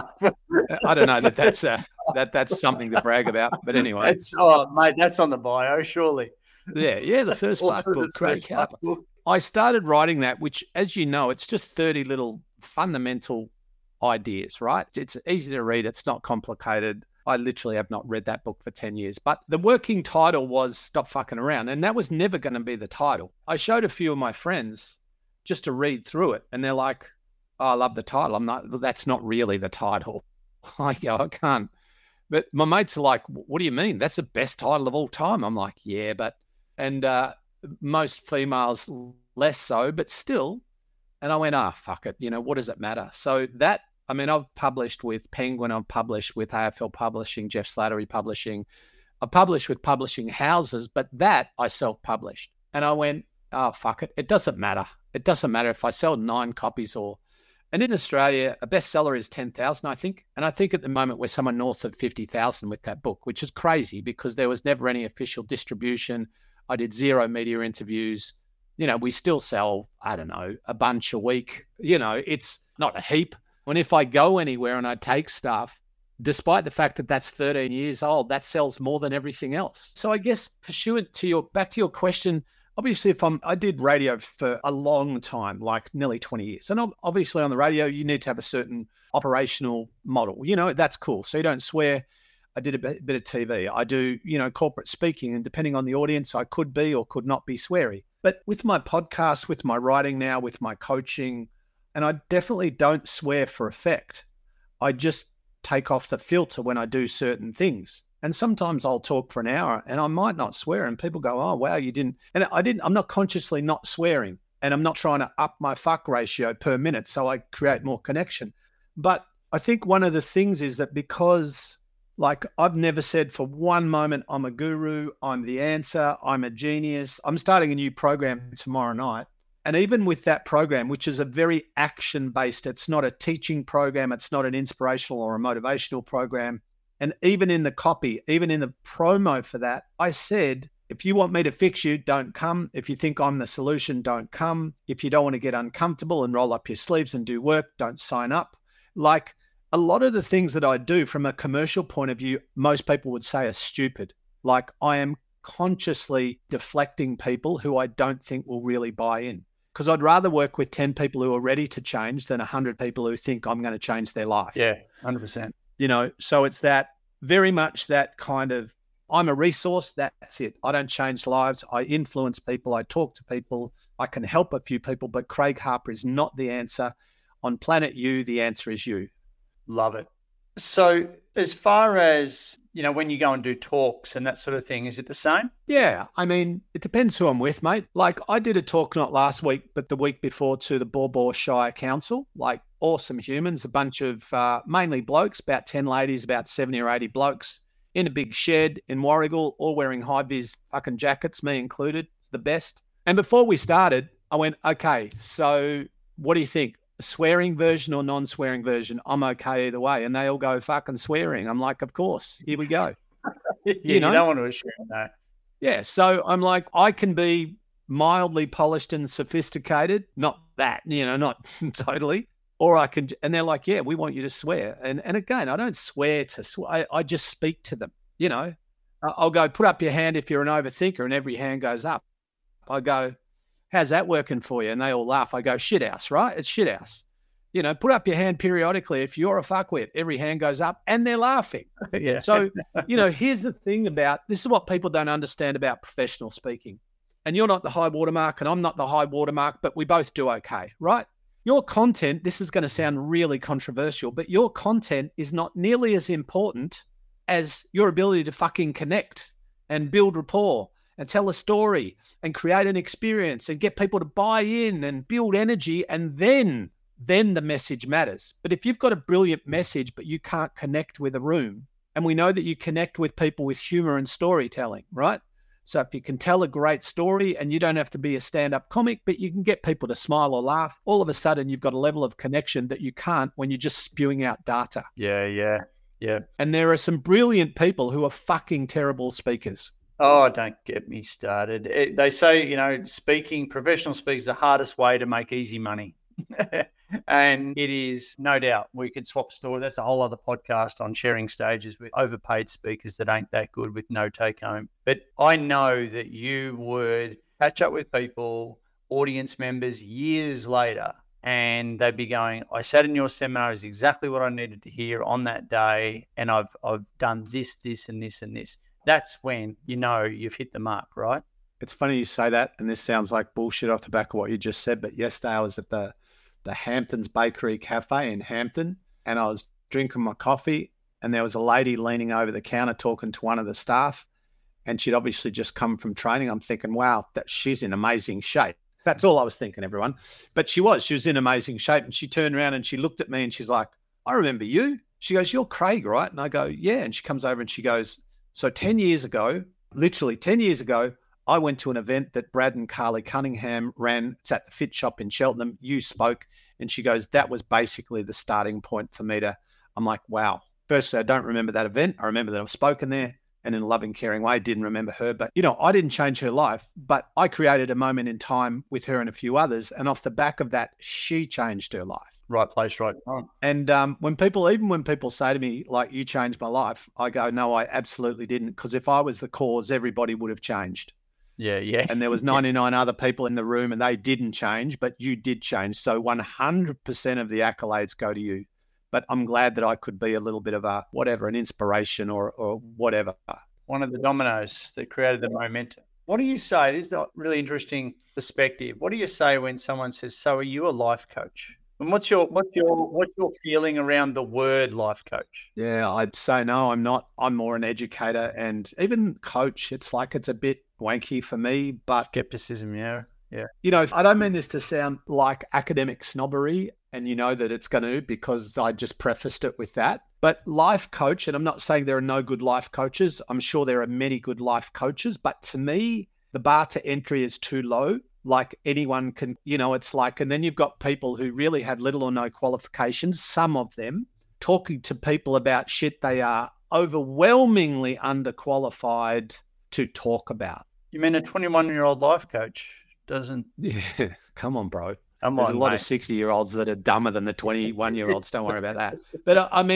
Speaker 4: I don't know that that's a, that that's something to brag about. But anyway.
Speaker 3: That's, oh, mate, that's on the bio, surely.
Speaker 4: Yeah, yeah, the first fuck book. Craig Harper. I started writing that, which, as you know, it's just thirty little fundamental ideas, right? It's easy to read. It's not complicated. I literally have not read that book for ten years. But the working title was Stop Fucking Around, and that was never going to be the title. I showed a few of my friends just to read through it, and they're like, oh, I love the title. I'm not, that's not really the title. I go, I can't. But my mates are like, what do you mean? That's the best title of all time. I'm like, yeah, but, and uh, most females less so, but still. And I went, ah, oh, fuck it. You know, what does it matter? So that, I mean, I've published with Penguin, I've published with A F L Publishing, Jeff Slattery Publishing. I published with publishing houses, but that I self-published. And I went, oh, fuck it. It doesn't matter. It doesn't matter if I sell nine copies or, and in Australia, a bestseller is ten thousand, I think. And I think at the moment we're somewhere north of fifty thousand with that book, which is crazy because there was never any official distribution. I did zero media interviews. You know, we still sell, I don't know, a bunch a week. You know, it's not a heap. And if I go anywhere and I take stuff, despite the fact that that's thirteen years old, that sells more than everything else. So I guess pursuant to your, back to your question, obviously if I'm, I did radio for a long time, like nearly twenty years. And obviously on the radio, you need to have a certain operational model. You know, that's cool. So you don't swear. I did a bit, bit of T V. I do, you know, corporate speaking, and depending on the audience, I could be or could not be sweary. But with my podcast, with my writing now, with my coaching, and I definitely don't swear for effect. I just take off the filter when I do certain things. And sometimes I'll talk for an hour and I might not swear, and people go, oh, wow, you didn't. And I didn't, I'm not consciously not swearing, and I'm not trying to up my fuck ratio per minute so I create more connection. But I think one of the things is that because, like, I've never said for one moment, I'm a guru, I'm the answer, I'm a genius. I'm starting a new program tomorrow night. And even with that program, which is a very action-based, it's not a teaching program, it's not an inspirational or a motivational program. And even in the copy, even in the promo for that, I said, if you want me to fix you, don't come. If you think I'm the solution, don't come. If you don't want to get uncomfortable and roll up your sleeves and do work, don't sign up. Like, a lot of the things that I do from a commercial point of view, most people would say are stupid. Like, I am consciously deflecting people who I don't think will really buy in. Because I'd rather work with ten people who are ready to change than one hundred people who think I'm going to change their life.
Speaker 3: Yeah, one hundred percent.
Speaker 4: You know, so it's that very much that kind of, I'm a resource, that's it. I don't change lives. I influence people. I talk to people. I can help a few people, but Craig Harper is not the answer. On Planet You, the answer is you.
Speaker 3: Love it. So as far as, you know, when you go and do talks and that sort of thing, is it the same?
Speaker 4: Yeah. I mean, it depends who I'm with, mate. Like I did a talk not last week, but the week before to the Baw Baw Shire Council, like awesome humans, a bunch of uh, mainly blokes, about ten ladies, about seventy or eighty blokes in a big shed in Warragul, all wearing high-vis fucking jackets, me included. It's the best. And before we started, I went, okay, so what do you think? A swearing version or non-swearing version? I'm okay either way. And they all go, fucking swearing. I'm like, of course, here we go.
Speaker 3: yeah, you, know? You don't want to assume that.
Speaker 4: Yeah. So I'm like, I can be mildly polished and sophisticated. Not that, you know, not totally. Or I can, and they're like, yeah, we want you to swear. And and again, I don't swear to swear. I, I just speak to them, you know. I'll go, put up your hand if you're an overthinker, and every hand goes up. I go, how's that working for you? And they all laugh. I go, shit house, right? It's shit house. You know, put up your hand periodically. If you're a fuckwit, every hand goes up and they're laughing.
Speaker 3: yeah.
Speaker 4: So, you know, here's the thing about, this is what people don't understand about professional speaking. And you're not the high watermark and I'm not the high watermark, but we both do okay, right? Your content, this is going to sound really controversial, but your content is not nearly as important as your ability to fucking connect and build rapport and tell a story and create an experience and get people to buy in and build energy. And then, then the message matters. But if you've got a brilliant message, but you can't connect with a room, and we know that you connect with people with humor and storytelling, right? So if you can tell a great story and you don't have to be a stand-up comic, but you can get people to smile or laugh, all of a sudden you've got a level of connection that you can't when you're just spewing out data.
Speaker 3: Yeah, yeah, yeah.
Speaker 4: And there are some brilliant people who are fucking terrible speakers.
Speaker 3: Oh, don't get me started. It, they say, you know, speaking, professional speaking is the hardest way to make easy money. And it is, no doubt. We could swap story. That's a whole other podcast on sharing stages with overpaid speakers that ain't that good with no take home. But I know that you would catch up with people, audience members years later, and they'd be going, I sat in your seminar, is exactly what I needed to hear on that day. And I've I've done this, this, and this, and this. That's when you know you've hit the mark, right?
Speaker 4: It's funny you say that, and this sounds like bullshit off the back of what you just said, but yesterday I was at the the Hamptons Bakery Cafe in Hampton, and I was drinking my coffee, and there was a lady leaning over the counter talking to one of the staff, and she'd obviously just come from training. I'm thinking, wow, that she's in amazing shape. That's all I was thinking, everyone. But she was. She was in amazing shape, and she turned around and she looked at me, and she's like, I remember you. She goes, you're Craig, right? And I go, yeah. And she comes over and she goes, so ten years ago, literally ten years ago, I went to an event that Brad and Carly Cunningham ran. It's at the Fit Shop in Cheltenham. You spoke. And she goes, that was basically the starting point for me to, I'm like, wow. Firstly, I don't remember that event. I remember that I've spoken there and in a loving, caring way. I didn't remember her. But, you know, I didn't change her life, but I created a moment in time with her and a few others. And off the back of that, she changed her life.
Speaker 3: Right place, right time.
Speaker 4: And um, when people, even when people say to me, like, you changed my life, I go, no, I absolutely didn't. Because if I was the cause, everybody would have changed.
Speaker 3: Yeah, yeah.
Speaker 4: And there was ninety-nine other people in the room and they didn't change, but you did change. So one hundred percent of the accolades go to you. But I'm glad that I could be a little bit of a, whatever, an inspiration or or whatever.
Speaker 3: One of the dominoes that created the momentum. What do you say? This is a really interesting perspective. What do you say when someone says, so are you a life coach? And what's your what's your what's your feeling around the word life coach?
Speaker 4: Yeah, I'd say no, I'm not. I'm more an educator, and even coach, it's like it's a bit wanky for me, but
Speaker 3: skepticism, yeah. Yeah.
Speaker 4: You know, I don't mean this to sound like academic snobbery, and you know that it's going to, because I just prefaced it with that. But life coach, and I'm not saying there are no good life coaches. I'm sure there are many good life coaches, but to me, the bar to entry is too low. Like anyone can, you know, it's like, and then you've got people who really have little or no qualifications, some of them talking to people about shit they are overwhelmingly underqualified to talk about.
Speaker 3: You mean a twenty-one-year-old life coach doesn't?
Speaker 4: Yeah, come on, bro.
Speaker 3: Come
Speaker 4: There's
Speaker 3: on,
Speaker 4: a lot
Speaker 3: mate.
Speaker 4: of sixty-year-olds that are dumber than the twenty-one-year-olds. Don't worry about that. But uh, I mean,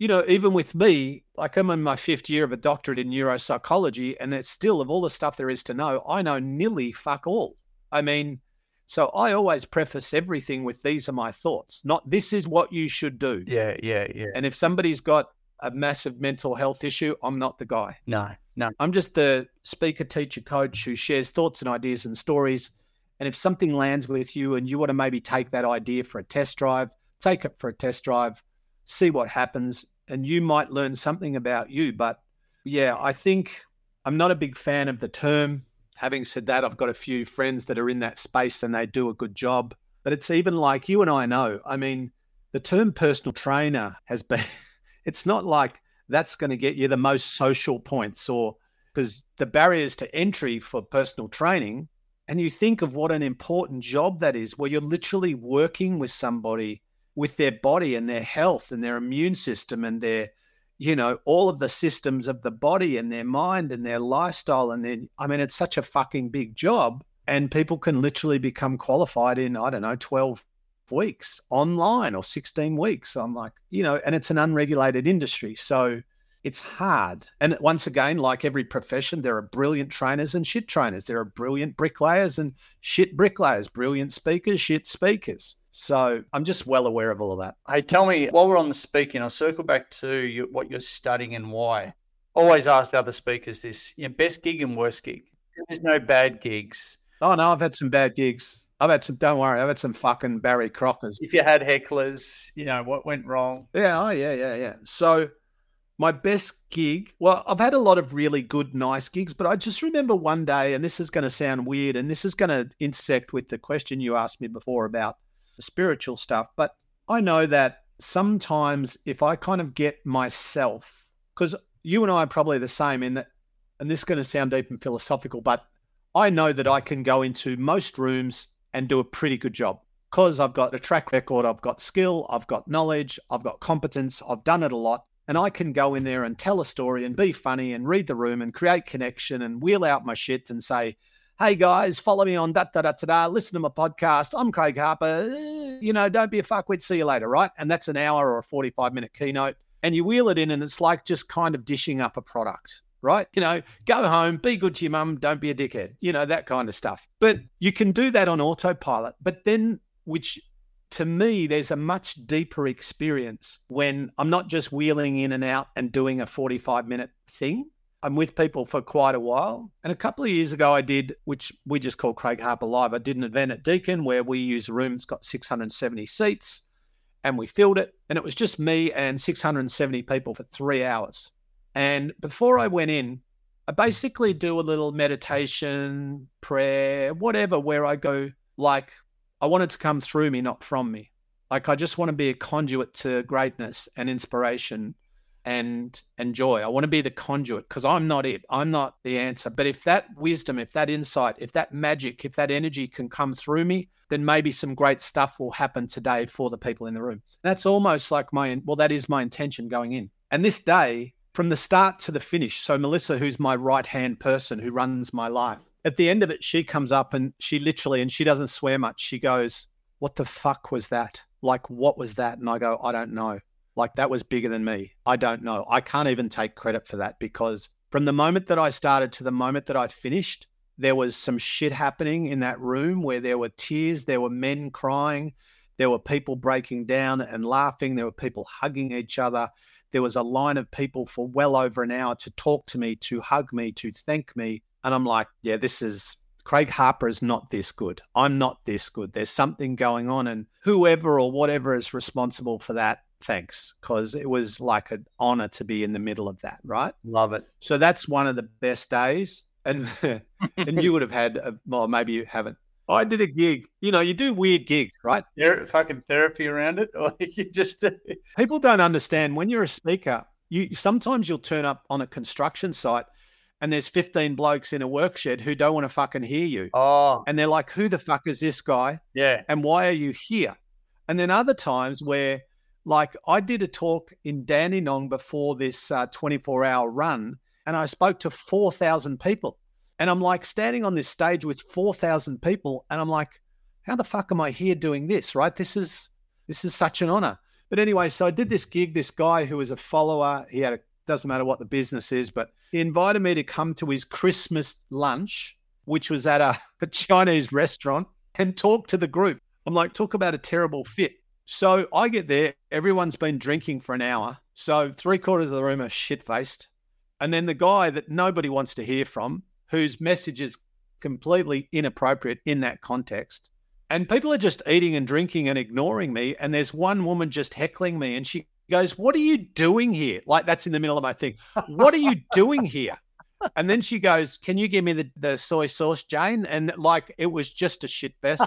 Speaker 4: you know, even with me, like I'm in my fifth year of a doctorate in neuropsychology, and it's still, of all the stuff there is to know, I know nearly fuck all. I mean, so I always preface everything with these are my thoughts, not this is what you should do.
Speaker 3: Yeah, yeah, yeah.
Speaker 4: And if somebody's got a massive mental health issue, I'm not the guy.
Speaker 3: No, no.
Speaker 4: I'm just the speaker, teacher, coach who shares thoughts and ideas and stories. And if something lands with you and you want to maybe take that idea for a test drive, take it for a test drive, see what happens, and you might learn something about you. But yeah, I think I'm not a big fan of the term. Having said that, I've got a few friends that are in that space and they do a good job. But it's even like you and I know, I mean, the term personal trainer has been, it's not like that's going to get you the most social points, or because the barriers to entry for personal training, and you think of what an important job that is, where you're literally working with somebody with their body and their health and their immune system and their, you know, all of the systems of the body and their mind and their lifestyle. And then, I mean, it's such a fucking big job, and people can literally become qualified in, I don't know, twelve weeks online or sixteen weeks. So I'm like, you know, and it's an unregulated industry. So it's hard. And once again, like every profession, there are brilliant trainers and shit trainers. There are brilliant bricklayers and shit bricklayers, brilliant speakers, shit speakers. So I'm just well aware of all of that.
Speaker 3: Hey, tell me, while we're on the speaking, I'll circle back to you, what you're studying and why. Always ask other speakers this, you know, best gig and worst gig. There's no bad gigs.
Speaker 4: Oh, no, I've had some bad gigs. I've had some, don't worry, I've had some fucking Barry Crockers.
Speaker 3: If you had hecklers, you know, what went wrong?
Speaker 4: Yeah, oh, yeah, yeah, yeah. So my best gig, well, I've had a lot of really good, nice gigs, but I just remember one day, and this is going to sound weird, and this is going to intersect with the question you asked me before about the spiritual stuff, but I know that sometimes if I kind of get myself, because you and I are probably the same in that, and this is going to sound deep and philosophical, but I know that I can go into most rooms and do a pretty good job because I've got a track record, I've got skill, I've got knowledge, I've got competence, I've done it a lot. And I can go in there and tell a story and be funny and read the room and create connection and wheel out my shit and say, hey guys, follow me on da da da da da. Listen to my podcast. I'm Craig Harper. You know, don't be a fuckwit. See you later, right? And that's an hour or a forty-five minute keynote. And you wheel it in, and it's like just kind of dishing up a product, right? You know, go home, be good to your mum, don't be a dickhead. You know, that kind of stuff. But you can do that on autopilot. But then, which to me, there's a much deeper experience when I'm not just wheeling in and out and doing a forty-five minute thing. I'm with people for quite a while. And a couple of years ago I did, which we just call Craig Harper Live. I did an event at Deakin where we use a room that's got six hundred seventy seats, and we filled it. And it was just me and six hundred seventy people for three hours. And before I went in, I basically do a little meditation, prayer, whatever, where I go like, I want it to come through me, not from me. Like I just want to be a conduit to greatness and inspiration and and joy. I want to be the conduit because I'm not it. I'm not the answer. But if that wisdom, if that insight, if that magic, if that energy can come through me, then maybe some great stuff will happen today for the people in the room. That's almost like my, well, that is my intention going in. And this day, from the start to the finish, so Melissa, who's my right-hand person who runs my life, at the end of it, she comes up and she literally, and she doesn't swear much, she goes, what the fuck was that? Like, what was that? And I go, I don't know. Like, that was bigger than me. I don't know. I can't even take credit for that because from the moment that I started to the moment that I finished, there was some shit happening in that room where there were tears, there were men crying, there were people breaking down and laughing, there were people hugging each other. There was a line of people for well over an hour to talk to me, to hug me, to thank me. And I'm like, yeah, this is, Craig Harper is not this good. I'm not this good. There's something going on. And whoever or whatever is responsible for that, thanks, because it was like an honor to be in the middle of that, right?
Speaker 3: Love it.
Speaker 4: So that's one of the best days. And and you would have had, a, well, maybe you haven't. I did a gig. You know, you do weird gigs, right?
Speaker 3: There, fucking therapy around it, or you just
Speaker 4: people don't understand when you're a speaker. You sometimes you'll turn up on a construction site, and there's fifteen blokes in a work shed who don't want to fucking hear you.
Speaker 3: Oh,
Speaker 4: and they're like, "Who the fuck is this guy?
Speaker 3: Yeah,
Speaker 4: and why are you here?" And then other times where, like, I did a talk in Dandenong before this uh, twenty-four hour run, and I spoke to four thousand people. And I'm like standing on this stage with four thousand people, and I'm like, how the fuck am I here doing this, right? This is this is such an honor. But anyway, so I did this gig. This guy who was a follower, he had a, doesn't matter what the business is, but he invited me to come to his Christmas lunch, which was at a, a Chinese restaurant, and talk to the group. I'm like, talk about a terrible fit. So I get there, everyone's been drinking for an hour. So three quarters of the room are shit-faced. And then the guy that nobody wants to hear from, whose message is completely inappropriate in that context. And people are just eating and drinking and ignoring me. And there's one woman just heckling me, and she goes, "What are you doing here?" Like, that's in the middle of my thing. "What are you doing here?" And then she goes, "Can you give me the, the soy sauce, Jane?" And like, it was just a shit fest.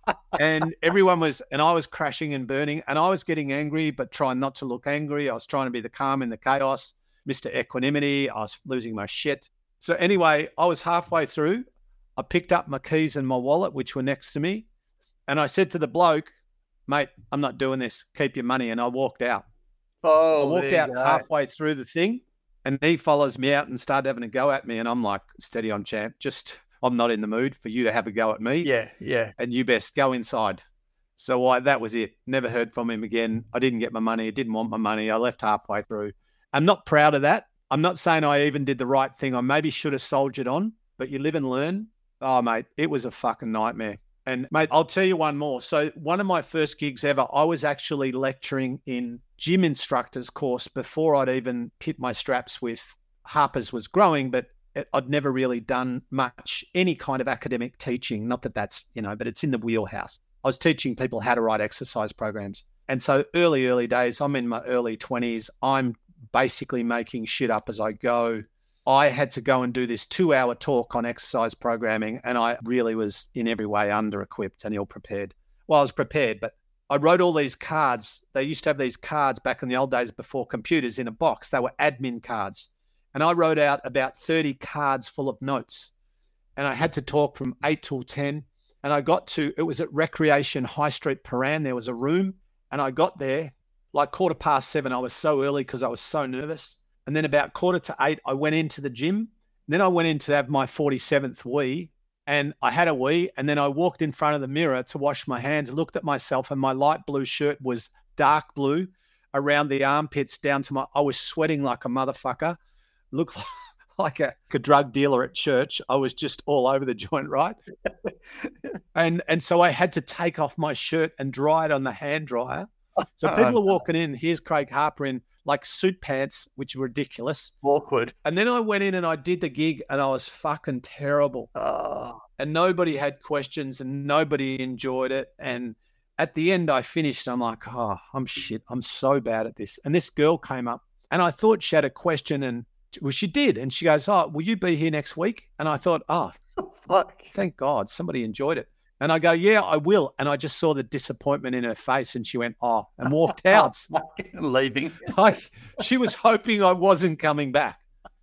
Speaker 4: And everyone was, and I was crashing and burning, and I was getting angry, but trying not to look angry. I was trying to be the calm in the chaos, Mister Equanimity. I was losing my shit. So anyway, I was halfway through. I picked up my keys and my wallet, which were next to me. And I said to the bloke, "Mate, I'm not doing this. Keep your money." And I walked out.
Speaker 3: Oh,
Speaker 4: I walked out halfway through the thing, and he follows me out and started having a go at me. And I'm like, "Steady on, champ. Just, I'm not in the mood for you to have a go at me.
Speaker 3: Yeah, yeah.
Speaker 4: And you best go inside." So I, that was it. Never heard from him again. I didn't get my money. I didn't want my money. I left halfway through. I'm not proud of that. I'm not saying I even did the right thing. I maybe should have soldiered on, but you live and learn. Oh, mate, it was a fucking nightmare. And, mate, I'll tell you one more. So one of my first gigs ever, I was actually lecturing in gym instructors course before I'd even hit my straps with Harper's was growing, but I'd never really done much, any kind of academic teaching. Not that that's, you know, but it's in the wheelhouse. I was teaching people how to write exercise programs. And so early, early days, I'm in my early twenties. I'm basically making shit up as I go. I had to go and do this two-hour talk on exercise programming, and I really was in every way under-equipped and ill-prepared. Well, I was prepared, but I wrote all these cards. They used to have these cards back in the old days before computers in a box. They were admin cards. And I wrote out about thirty cards full of notes. And I had to talk from eight till ten. And I got to, it was at Recreation High Street, Paran. There was a room. And I got there like quarter past seven. I was so early because I was so nervous. And then about quarter to eight, I went into the gym. Then I went in to have my forty-seventh wee, and I had a wee. And then I walked in front of the mirror to wash my hands, looked at myself, and my light blue shirt was dark blue around the armpits down to my, I was sweating like a motherfucker. Looked like a, a drug dealer at church. I was just all over the joint, right? and and so I had to take off my shirt and dry it on the hand dryer. So people are walking in. Here's Craig Harper in like suit pants, which were ridiculous.
Speaker 3: Awkward.
Speaker 4: And then I went in and I did the gig, and I was fucking terrible.
Speaker 3: Oh.
Speaker 4: And nobody had questions, and nobody enjoyed it. And at the end, I finished. I'm like, oh, I'm shit. I'm so bad at this. And this girl came up, and I thought she had a question, and well, she did. And she goes, "Oh, will you be here next week?" And I thought, oh, fuck, thank God somebody enjoyed it. And I go, "Yeah, I will." And I just saw the disappointment in her face, and she went, "Oh," and walked out.
Speaker 3: Leaving.
Speaker 4: Like, she was hoping I wasn't coming back.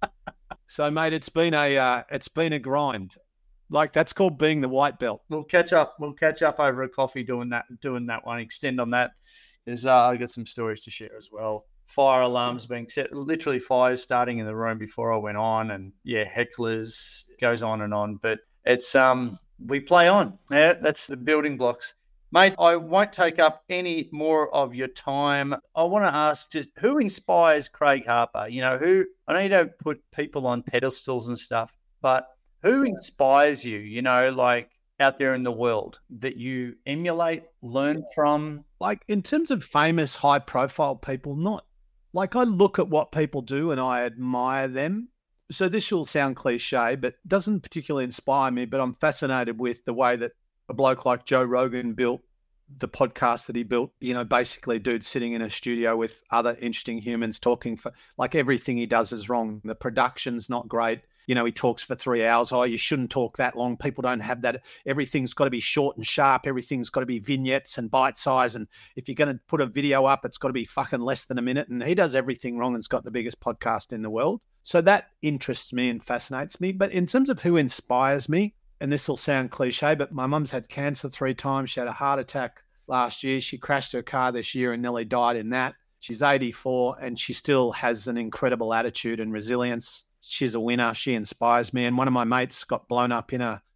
Speaker 4: So, mate, it's been a uh, it's been a grind. Like, that's called being the white belt.
Speaker 3: We'll catch up. We'll catch up over a coffee doing that. Doing that one. Extend on that. There's uh, I got some stories to share as well. Fire alarms being set. Literally fires starting in the room before I went on, and yeah, hecklers, goes on and on. But it's um. we play on. Yeah, that's the building blocks. Mate, I won't take up any more of your time. I want to ask just who inspires Craig Harper? You know, who, I know you don't put people on pedestals and stuff, but who inspires you, you know, like out there in the world that you emulate, learn from?
Speaker 4: Like, in terms of famous, high profile people, not like, I look at what people do and I admire them. So this will sound cliche, but doesn't particularly inspire me, but I'm fascinated with the way that a bloke like Joe Rogan built the podcast that he built, you know, basically dude sitting in a studio with other interesting humans talking for, like, everything he does is wrong. The production's not great. You know, he talks for three hours. Oh, you shouldn't talk that long. People don't have that. Everything's got to be short and sharp. Everything's got to be vignettes and bite size. And if you're going to put a video up, it's got to be fucking less than a minute. And he does everything wrong and's got the biggest podcast in the world. So that interests me and fascinates me. But in terms of who inspires me, and this will sound cliche, but my mum's had cancer three times. She had a heart attack last year. She crashed her car this year and nearly died in that. She's eighty-four and she still has an incredible attitude and resilience. She's a winner. She inspires me. And one of my mates got blown up in a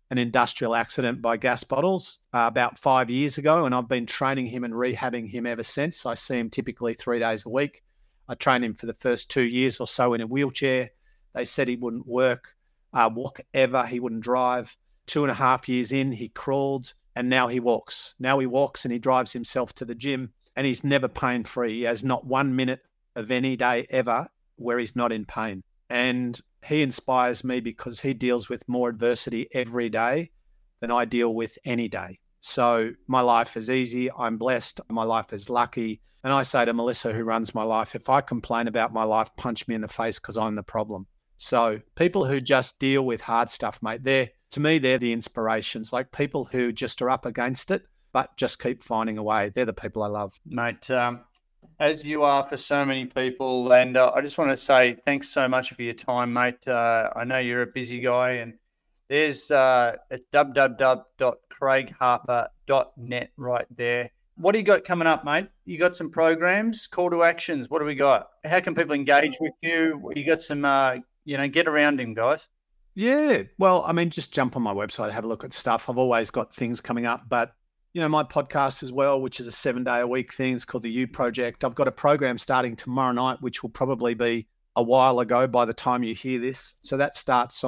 Speaker 4: an industrial accident by gas bottles uh, about five years ago, and I've been training him and rehabbing him ever since. I see him typically three days a week. I trained him for the first two years or so in a wheelchair. They said he wouldn't work, uh, walk ever. He wouldn't drive. Two and a half years in, he crawled, and now he walks. Now he walks and he drives himself to the gym, and he's never pain-free. He has not one minute of any day ever where he's not in pain. And he inspires me because he deals with more adversity every day than I deal with any day. So my life is easy. I'm blessed. My life is lucky. And I say to Melissa, who runs my life, if I complain about my life, punch me in the face because I'm the problem. So people who just deal with hard stuff, mate, they're, to me, they're the inspirations. Like people who just are up against it, but just keep finding a way. They're the people I love.
Speaker 3: Mate, um, as you are for so many people. And uh, I just want to say thanks so much for your time, mate. Uh, I know you're a busy guy, and there's uh, it's w w w dot craig harper dot net right there. What do you got coming up, mate? You got some programs, call to actions. What do we got? How can people engage with you? You got some, uh, you know, get around him, guys.
Speaker 4: Yeah. Well, I mean, just jump on my website, have a look at stuff. I've always got things coming up, but you know, my podcast as well, which is a seven day a week thing. It's called the U Project. I've got a program starting tomorrow night, which will probably be a while ago by the time you hear this. So that starts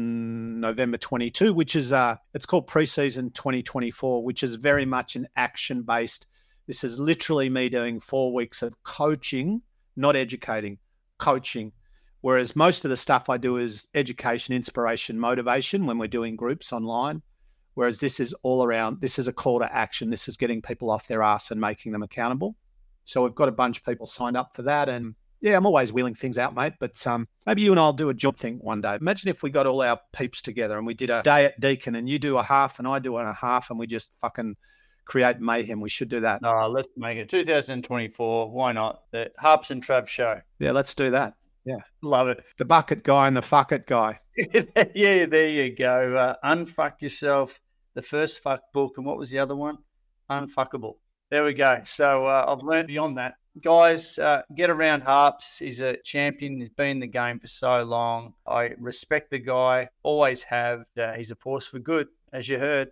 Speaker 4: on November twenty-second, which is, uh, it's called Preseason twenty twenty-four, which is very much an action based. This is literally me doing four weeks of coaching, not educating, coaching. Whereas most of the stuff I do is education, inspiration, motivation when we're doing groups online. Whereas this is all around, this is a call to action. This is getting people off their ass and making them accountable. So we've got a bunch of people signed up for that. And yeah, I'm always wheeling things out, mate. But um, maybe you and I'll do a job thing one day. Imagine if we got all our peeps together and we did a day at Deakin and you do a half and I do a half and we just fucking create mayhem. We should do that.
Speaker 3: No, let's make it two thousand twenty-four. Why not? The Harps and Trav show.
Speaker 4: Yeah, let's do that. Yeah.
Speaker 3: Love it.
Speaker 4: The bucket guy and the fuck it guy.
Speaker 3: Yeah, there you go. Uh, Unfuck Yourself, the first fuck book. And what was the other one? Unfuckable. There we go. So uh, I've learned beyond that. Guys, uh, get around Harps. He's a champion. He's been in the game for so long. I respect the guy. Always have. Uh, he's a force for good, as you heard.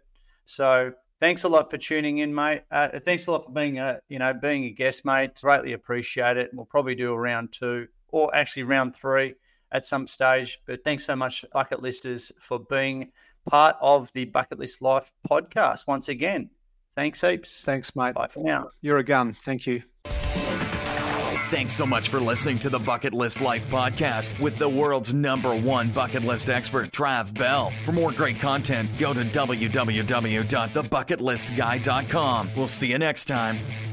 Speaker 3: So thanks a lot for tuning in, mate. Uh, thanks a lot for being a, you know, being a guest, mate. Greatly appreciate it. We'll probably do a round two or actually round three at some stage. But thanks so much, Bucket Listers, for being part of the Bucket List Life podcast once again. Thanks heaps.
Speaker 4: Thanks, mate.
Speaker 3: Bye for now.
Speaker 4: You're a gun. Thank you.
Speaker 1: Thanks so much for listening to the Bucket List Life podcast with the world's number one bucket list expert, Trav Bell. For more great content, go to w w w dot the bucket list guy dot com. We'll see you next time.